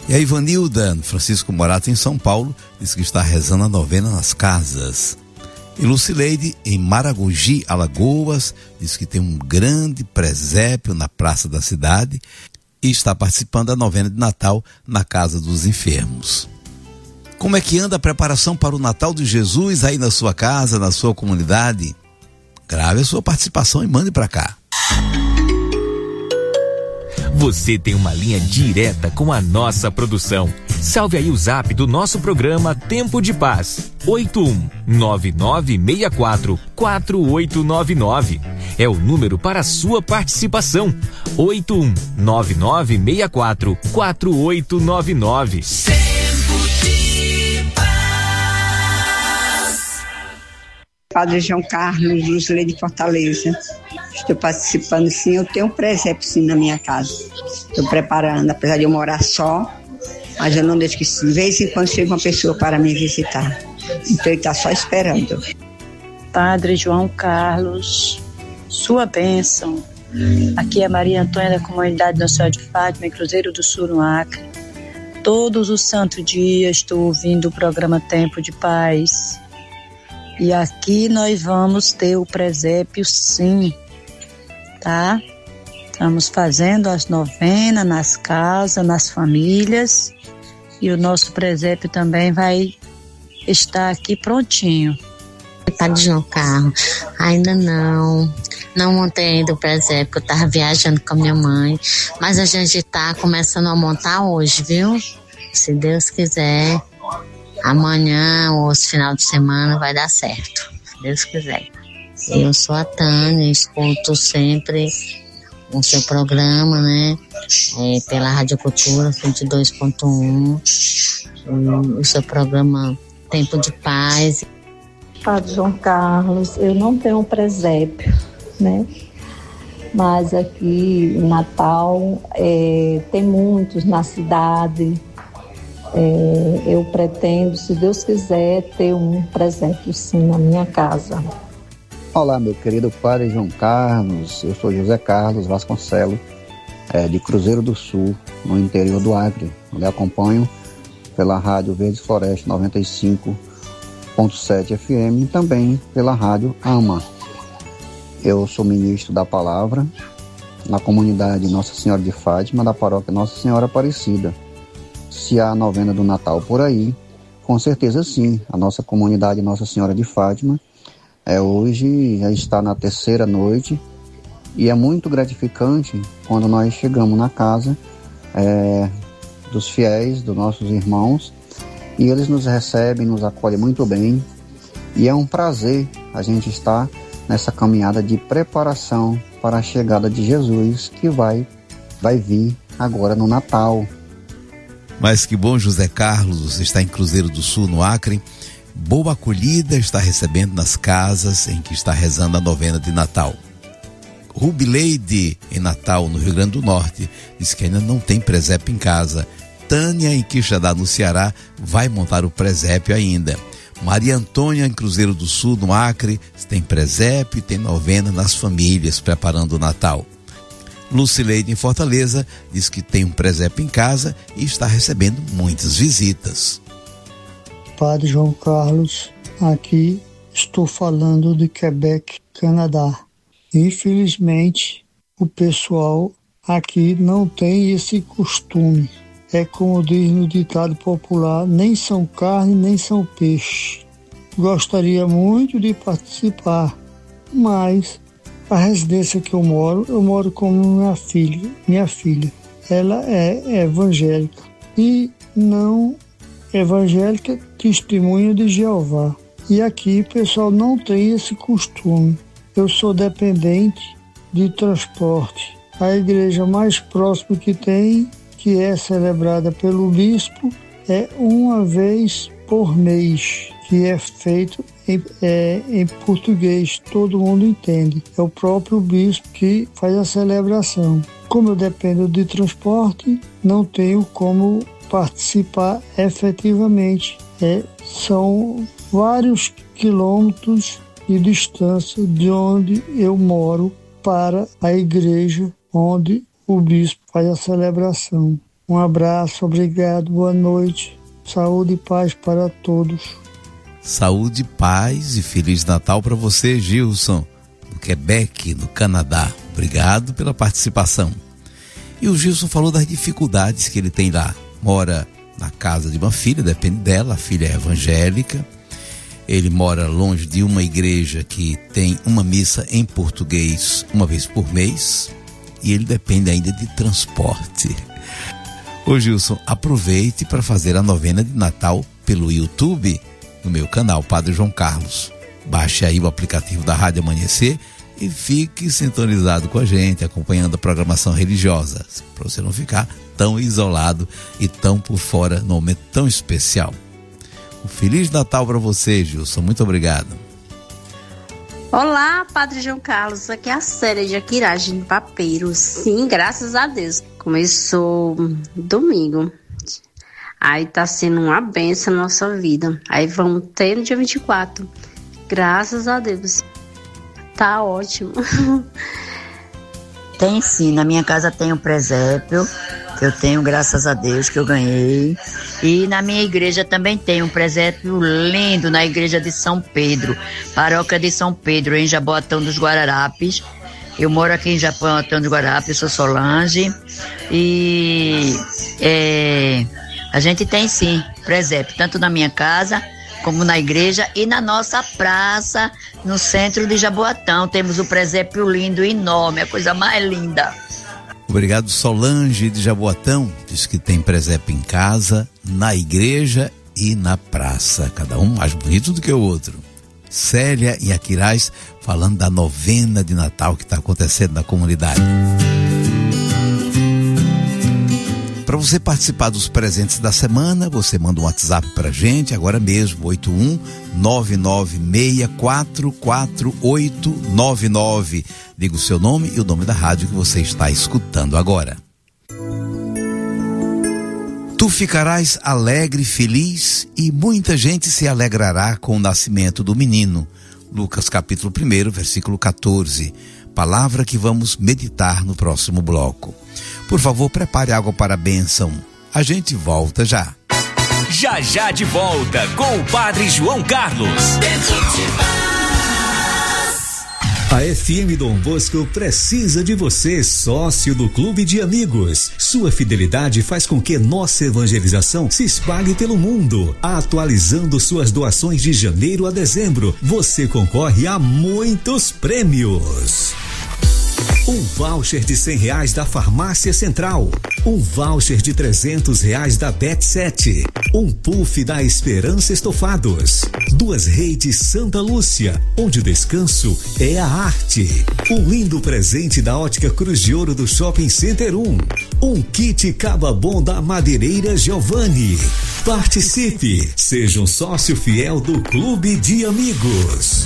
Speaker 7: E a Ivanilda, no Francisco Morato, em São Paulo, diz que está rezando a novena nas casas. E Lucileide, em Maragogi, Alagoas, diz que tem um grande presépio na praça da cidade e está participando da novena de Natal na Casa dos Enfermos. Como é que anda a preparação para o Natal de Jesus aí na sua casa, na sua comunidade? Grave a sua participação e mande para cá.
Speaker 6: Você tem uma linha direta com a nossa produção. Salve aí o zap do nosso programa Tempo de Paz. oito um nove nove seis quatro quatro oito nove nove. É o número para a sua participação. oito um nove nove seis quatro quatro oito nove nove.
Speaker 10: Padre João Carlos, Luzia de Fortaleza. Estou participando, sim. Eu tenho um presépio, sim, na minha casa. Estou preparando, apesar de eu morar só, mas eu não deixo que, de vez em quando, chega uma pessoa para me visitar. Então, ele está só esperando.
Speaker 11: Padre João Carlos, sua bênção. Aqui é Maria Antônia, da comunidade Nossa Senhora de Fátima, em Cruzeiro do Sul, no Acre. Todos os santos dias estou ouvindo o programa Tempo de Paz. E aqui nós vamos ter o presépio, sim, tá? Estamos fazendo as novenas nas casas, nas famílias, e o nosso presépio também vai estar aqui prontinho.
Speaker 12: Padre João Carlos, ainda não, não montei ainda o presépio, eu estava viajando com a minha mãe, mas a gente está começando a montar hoje, viu? Se Deus quiser, amanhã ou esse final de semana vai dar certo, se Deus quiser. Eu sou a Tânia, escuto sempre o seu programa, né? É, pela Rádio Cultura cento e dois ponto um, o seu programa Tempo de Paz.
Speaker 13: Padre João Carlos, eu não tenho um presépio, né? Mas aqui em Natal é, tem muitos na cidade. É, eu pretendo, se Deus quiser, ter um presépio sim na minha casa.
Speaker 14: Olá, meu querido Padre João Carlos, eu sou José Carlos Vasconcelos, é, de Cruzeiro do Sul, no interior do Acre. Eu acompanho pela Rádio Verde Floresta noventa e cinco ponto sete F M e também pela Rádio AMA. Eu sou ministro da Palavra na comunidade Nossa Senhora de Fátima, da paróquia Nossa Senhora Aparecida. Se há a novena do Natal por aí, com certeza sim. A nossa comunidade Nossa Senhora de Fátima é, hoje já está na terceira noite e é muito gratificante quando nós chegamos na casa é, dos fiéis, dos nossos irmãos, e eles nos recebem, nos acolhem muito bem, e é um prazer a gente estar nessa caminhada de preparação para a chegada de Jesus, que vai, vai vir agora no Natal.
Speaker 7: Mas que bom, José Carlos está em Cruzeiro do Sul, no Acre. Boa acolhida está recebendo nas casas em que está rezando a novena de Natal. Rubileide, em Natal, no Rio Grande do Norte, diz que ainda não tem presépio em casa. Tânia, em Quixadá, no Ceará, vai montar o presépio ainda. Maria Antônia, em Cruzeiro do Sul, no Acre, tem presépio e tem novena nas famílias, preparando o Natal. Lucileide, em Fortaleza, diz que tem um presépio em casa e está recebendo muitas visitas.
Speaker 15: Padre João Carlos, aqui estou falando de Quebec, Canadá. Infelizmente, o pessoal aqui não tem esse costume. É como diz no ditado popular, nem são carne, nem são peixe. Gostaria muito de participar, mas a residência que eu moro, eu moro com minha filha. Minha filha, ela é evangélica e não evangélica, testemunha de Jeová. E aqui o pessoal não tem esse costume. Eu sou dependente de transporte. A igreja mais próxima que tem, que é celebrada pelo bispo, é uma vez por mês, que é feito em, é, em português, todo mundo entende. É o próprio bispo que faz a celebração. Como eu dependo de transporte, não tenho como participar efetivamente. É, são vários quilômetros de distância de onde eu moro para a igreja onde o bispo faz a celebração. Um abraço, obrigado, boa noite. Saúde e paz para todos.
Speaker 7: Saúde, paz e Feliz Natal para você, Gilson, do Quebec, no Canadá. Obrigado pela participação. E o Gilson falou das dificuldades que ele tem lá. Mora na casa de uma filha, depende dela, a filha é evangélica. Ele mora longe de uma igreja que tem uma missa em português uma vez por mês. E ele depende ainda de transporte. Ô Gilson, aproveite para fazer a novena de Natal pelo YouTube, no meu canal Padre João Carlos. Baixe aí o aplicativo da Rádio Amanhecer e fique sintonizado com a gente, acompanhando a programação religiosa, para você não ficar tão isolado e tão por fora num momento tão especial. Um Feliz Natal para você, Gilson. Muito obrigado.
Speaker 16: Olá, Padre João Carlos. Aqui é a Célia de Aquiragem de Papeiro. Sim, graças a Deus. Começou domingo. Aí tá sendo uma bênção na nossa vida. Aí vamos ter no dia vinte e quatro. Graças a Deus. Tá ótimo.
Speaker 17: Tem sim, na minha casa tem um presépio, que eu tenho, graças a Deus, que eu ganhei. E na minha igreja também tem um presépio lindo, na igreja de São Pedro, paróquia de São Pedro, em Jaboatão dos Guararapes. Eu moro aqui em Jaboatão dos Guararapes, sou Solange. E é, a gente tem sim presépio, tanto na minha casa como na igreja e na nossa praça, no centro de Jaboatão. Temos um presépio lindo, enorme, a coisa mais linda.
Speaker 7: Obrigado, Solange de Jaboatão. Diz que tem presépio em casa, na igreja e na praça. Cada um mais bonito do que o outro. Célia e Aquiraz falando da novena de Natal que está acontecendo na comunidade. Para você participar dos presentes da semana, você manda um WhatsApp pra gente agora mesmo, oito um nove nove seis quatro quatro oito nove nove. Diga o seu nome e o nome da rádio que você está escutando agora. Tu ficarás alegre, feliz, e muita gente se alegrará com o nascimento do menino. Lucas capítulo um, versículo quatorze. Palavra que vamos meditar no próximo bloco. Por favor, prepare água para a bênção. A gente volta já.
Speaker 6: Já já de volta com o Padre João Carlos.
Speaker 3: A F M Dom Bosco precisa de você, sócio do Clube de Amigos. Sua fidelidade faz com que nossa evangelização se espalhe pelo mundo. Atualizando suas doações de janeiro a dezembro, você concorre a muitos prêmios. Um voucher de cem reais da Farmácia Central. Um voucher de trezentos reais da Bet sete. Um puff da Esperança Estofados. Duas redes Santa Lúcia, onde o descanso é a arte. Um lindo presente da Ótica Cruz de Ouro do Shopping Center um. Um kit Caba Bom da Madeireira Giovanni. Participe, seja um sócio fiel do Clube de Amigos.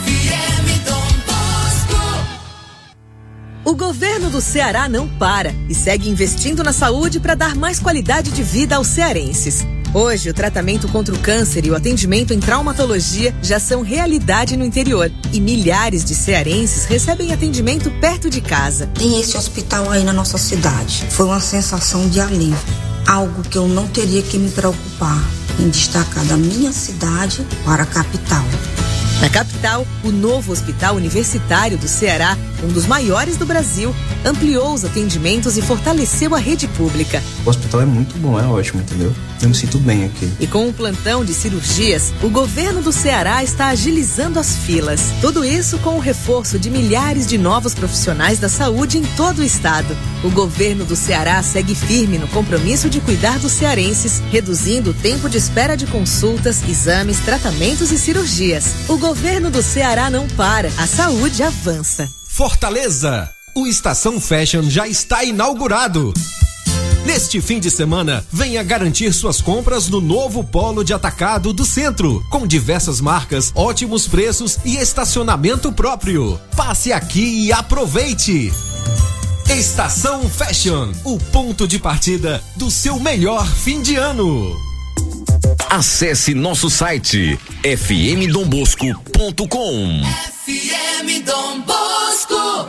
Speaker 18: O governo do Ceará não para e segue investindo na saúde para dar mais qualidade de vida aos cearenses. Hoje, o tratamento contra o câncer e o atendimento em traumatologia já são realidade no interior e milhares de cearenses recebem atendimento perto de casa.
Speaker 19: Tem esse hospital aí na nossa cidade. Foi uma sensação de alívio, algo que eu não teria que me preocupar em destacar da minha cidade para a capital.
Speaker 18: Na capital, o novo Hospital Universitário do Ceará, um dos maiores do Brasil, ampliou os atendimentos e fortaleceu a rede pública.
Speaker 20: O hospital é muito bom, é ótimo, entendeu? Eu me sinto bem aqui.
Speaker 18: E com um plantão de cirurgias, o governo do Ceará está agilizando as filas. Tudo isso com o reforço de milhares de novos profissionais da saúde em todo o estado. O governo do Ceará segue firme no compromisso de cuidar dos cearenses, reduzindo o tempo de espera de consultas, exames, tratamentos e cirurgias. O governo do Ceará não para, a saúde avança.
Speaker 21: Fortaleza, o Estação Fashion já está inaugurado. Neste fim de semana, venha garantir suas compras no novo polo de atacado do centro, com diversas marcas, ótimos preços e estacionamento próprio. Passe aqui e aproveite! Estação Fashion, o ponto de partida do seu melhor fim de ano.
Speaker 4: Acesse nosso site f m dom bosco ponto com.
Speaker 5: F M Dom Bosco.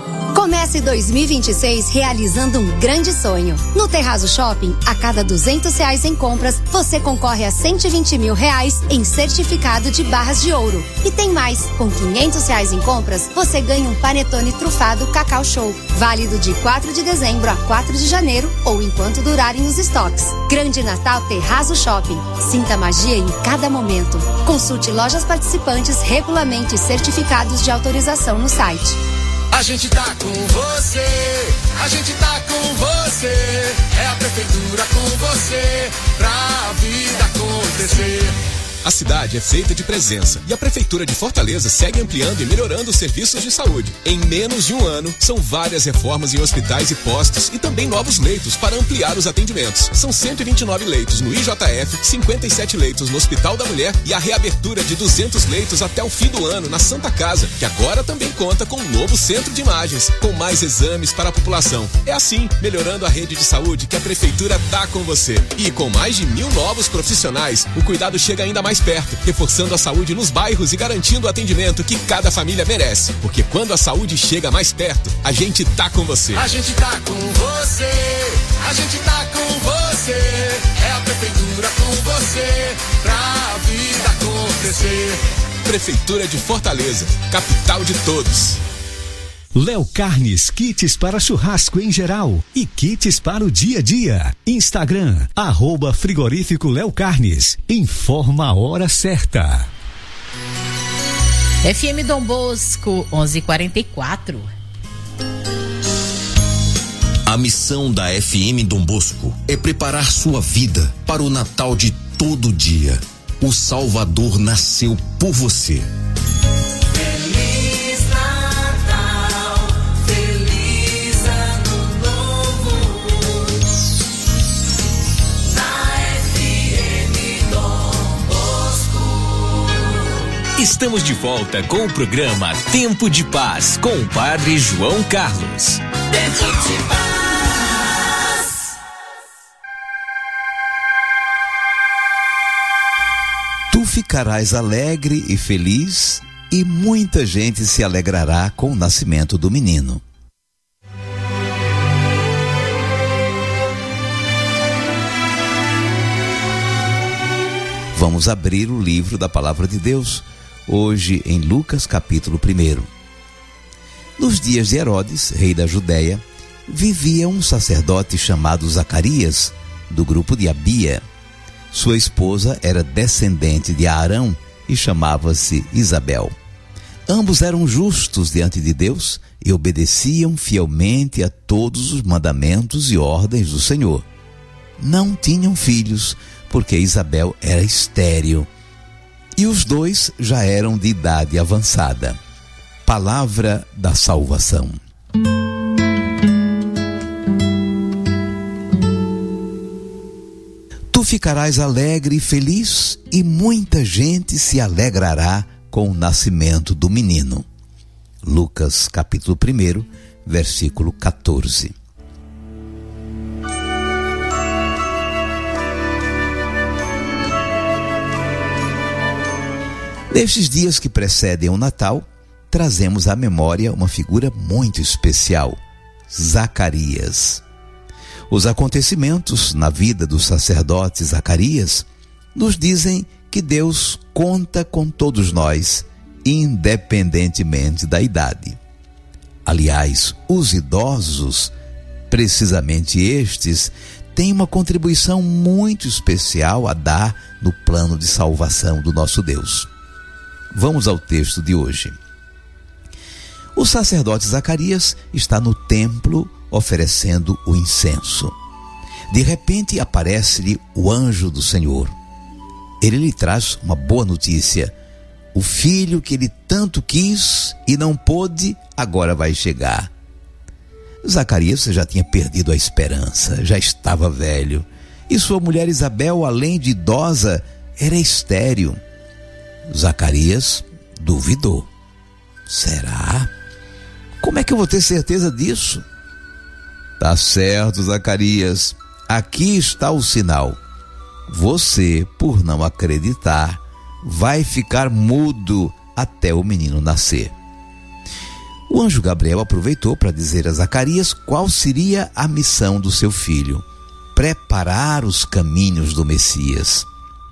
Speaker 1: Comece dois mil e vinte e seis realizando um grande sonho. No Terrazo Shopping, a cada duzentos reais em compras, você concorre a cento e vinte mil reais em certificado de barras de ouro. E tem mais, com quinhentos reais em compras, você ganha um panetone trufado Cacau Show, válido de quatro de dezembro a quatro de janeiro ou enquanto durarem os estoques. Grande Natal Terrazo Shopping. Sinta magia em cada momento. Consulte lojas participantes, regulamento e certificados de autorização no site.
Speaker 5: A gente tá com você, a gente tá com você, é a prefeitura com você, pra vida acontecer.
Speaker 22: A cidade é feita de presença e a Prefeitura de Fortaleza segue ampliando e melhorando os serviços de saúde. Em menos de um ano, são várias reformas em hospitais e postos e também novos leitos para ampliar os atendimentos. São cento e vinte e nove leitos no I J F, cinquenta e sete leitos no Hospital da Mulher e a reabertura de duzentos leitos até o fim do ano na Santa Casa, que agora também conta com um novo centro de imagens, com mais exames para a população. É assim, melhorando a rede de saúde, que a Prefeitura tá com você. E com mais de mil novos profissionais, o cuidado chega ainda mais perto, reforçando a saúde nos bairros e garantindo o atendimento que cada família merece. Porque quando a saúde chega mais perto, a gente tá com você.
Speaker 5: A gente tá com você, a gente tá com você, é a prefeitura com você, pra vida acontecer.
Speaker 22: Prefeitura de Fortaleza, capital de todos.
Speaker 3: Léo Carnes, kits para churrasco em geral e kits para o dia a dia. Instagram, arroba frigorífico Léo Carnes. Informa a hora certa.
Speaker 23: F M Dom Bosco, onze e quarenta e quatro.
Speaker 4: A missão da F M Dom Bosco é preparar sua vida para o Natal de todo dia. O Salvador nasceu por você.
Speaker 6: Estamos de volta com o programa Tempo de Paz com o Padre João Carlos.
Speaker 5: Tempo de Paz.
Speaker 7: Tu ficarás alegre e feliz, e muita gente se alegrará com o nascimento do menino. Vamos abrir o livro da Palavra de Deus, hoje em Lucas capítulo primeiro. Nos dias de Herodes, rei da Judéia, vivia um sacerdote chamado Zacarias, do grupo de Abia. Sua esposa era descendente de Arão e chamava-se Isabel. Ambos eram justos diante de Deus e obedeciam fielmente a todos os mandamentos e ordens do Senhor. Não tinham filhos, porque Isabel era estéril. E os dois já eram de idade avançada. Palavra da salvação. Tu ficarás alegre e feliz, e muita gente se alegrará com o nascimento do menino. Lucas capítulo primeiro, versículo quatorze. Nestes dias que precedem o Natal, trazemos à memória uma figura muito especial, Zacarias. Os acontecimentos na vida do sacerdote Zacarias nos dizem que Deus conta com todos nós, independentemente da idade. Aliás, os idosos, precisamente estes, têm uma contribuição muito especial a dar no plano de salvação do nosso Deus. Vamos ao texto de hoje. O sacerdote Zacarias está no templo oferecendo o incenso. De repente aparece-lhe o anjo do Senhor. Ele lhe traz uma boa notícia. O filho que ele tanto quis e não pôde, agora vai chegar. Zacarias já tinha perdido a esperança, já estava velho. E sua mulher Isabel, além de idosa, era estéril. Zacarias duvidou. Será? Como é que eu vou ter certeza disso? Tá certo, Zacarias. Aqui está o sinal. Você, por não acreditar, vai ficar mudo até o menino nascer. O anjo Gabriel aproveitou para dizer a Zacarias qual seria a missão do seu filho: preparar os caminhos do Messias.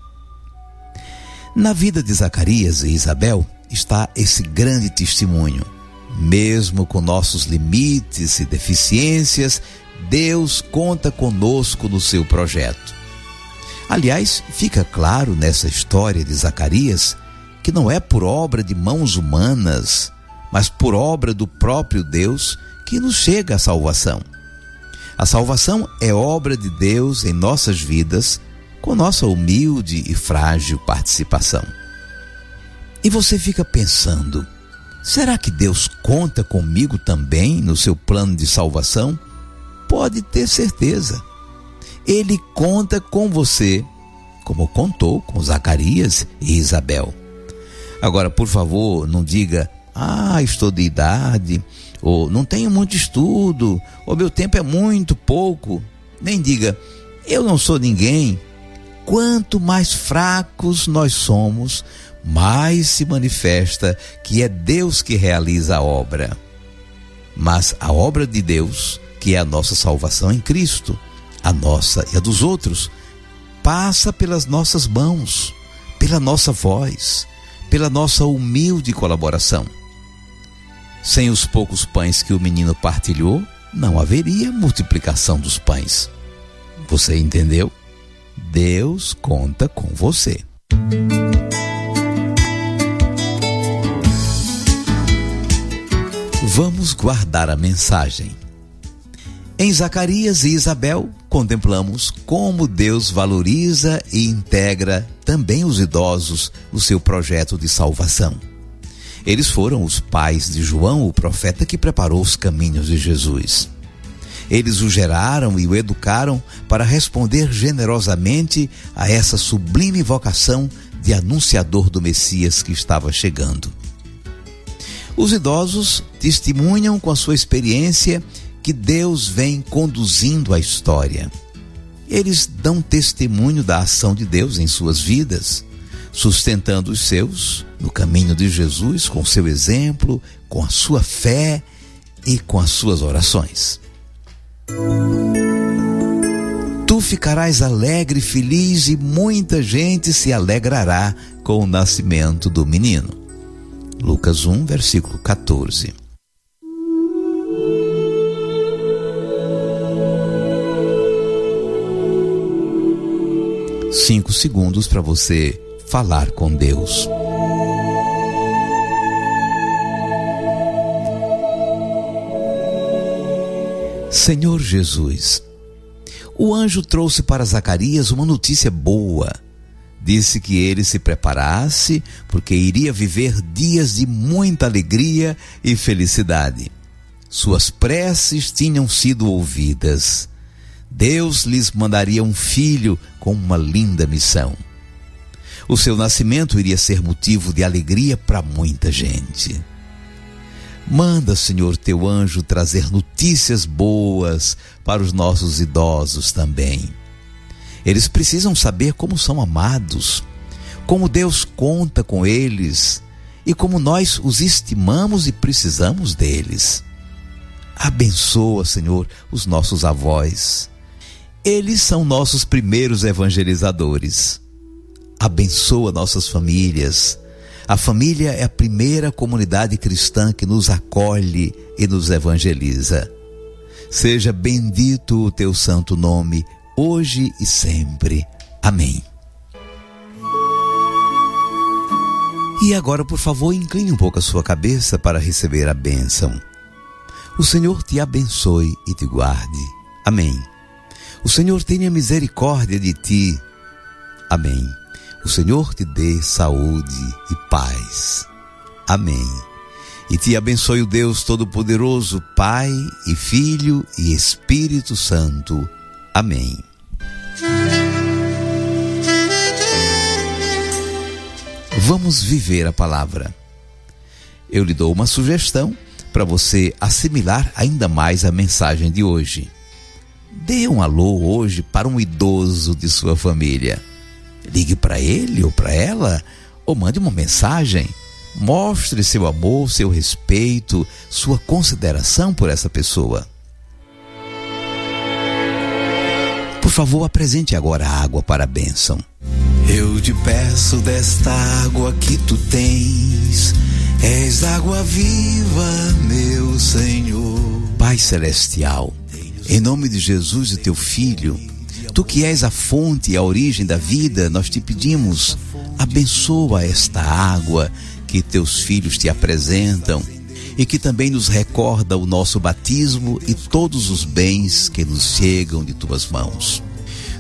Speaker 7: Na vida de Zacarias e Isabel está esse grande testemunho. Mesmo com nossos limites e deficiências, Deus conta conosco no seu projeto. Aliás, fica claro nessa história de Zacarias que não é por obra de mãos humanas, mas por obra do próprio Deus que nos chega a salvação. A salvação é obra de Deus em nossas vidas, com nossa humilde e frágil participação. E você fica pensando, será que Deus conta comigo também no seu plano de salvação? Pode ter certeza. Ele conta com você, como contou com Zacarias e Isabel. Agora, por favor, não diga, ah, estou de idade, ou não tenho muito estudo, ou meu tempo é muito pouco. Nem diga, eu não sou ninguém. Quanto mais fracos nós somos, mais se manifesta que é Deus que realiza a obra. Mas a obra de Deus, que é a nossa salvação em Cristo, a nossa e a dos outros, passa pelas nossas mãos, pela nossa voz, pela nossa humilde colaboração. Sem os poucos pães que o menino partilhou, não haveria multiplicação dos pães. Você entendeu? Deus conta com você. Vamos guardar a mensagem. Em Zacarias e Isabel, contemplamos como Deus valoriza e integra também os idosos no seu projeto de salvação. Eles foram os pais de João, o profeta que preparou os caminhos de Jesus. Eles o geraram e o educaram para responder generosamente a essa sublime vocação de anunciador do Messias que estava chegando. Os idosos testemunham com a sua experiência que Deus vem conduzindo a história. Eles dão testemunho da ação de Deus em suas vidas, sustentando os seus no caminho de Jesus com seu exemplo, com a sua fé e com as suas orações. Tu ficarás alegre e feliz, e muita gente se alegrará com o nascimento do menino. Lucas um, versículo quatorze. Cinco segundos para você falar com Deus. Senhor Jesus, o anjo trouxe para Zacarias uma notícia boa. Disse que ele se preparasse, porque iria viver dias de muita alegria e felicidade. Suas preces tinham sido ouvidas. Deus lhes mandaria um filho com uma linda missão. O seu nascimento iria ser motivo de alegria para muita gente. Manda, Senhor, teu anjo trazer notícias boas para os nossos idosos também. Eles precisam saber como são amados, como Deus conta com eles e como nós os estimamos e precisamos deles. Abençoa, Senhor, os nossos avós. Eles são nossos primeiros evangelizadores. Abençoa nossas famílias. A família é a primeira comunidade cristã que nos acolhe e nos evangeliza. Seja bendito o teu santo nome, hoje e sempre. Amém. E agora, por favor, incline um pouco a sua cabeça para receber a bênção. O Senhor te abençoe e te guarde. Amém. O Senhor tenha misericórdia de ti. Amém. O Senhor te dê saúde e paz. Amém. E te abençoe o Deus Todo-Poderoso, Pai e Filho e Espírito Santo. Amém. Vamos viver a palavra. Eu lhe dou uma sugestão para você assimilar ainda mais a mensagem de hoje. Dê um alô hoje para um idoso de sua família. Ligue para ele ou para ela, ou mande uma mensagem. Mostre seu amor, seu respeito, sua consideração por essa pessoa. Por favor, apresente agora a água para a bênção.
Speaker 2: Eu te peço desta água que tu tens, és água viva, meu Senhor.
Speaker 7: Pai Celestial, em nome de Jesus e teu Filho, tu que és a fonte e a origem da vida, nós te pedimos, abençoa esta água que teus filhos te apresentam e que também nos recorda o nosso batismo e todos os bens que nos chegam de tuas mãos.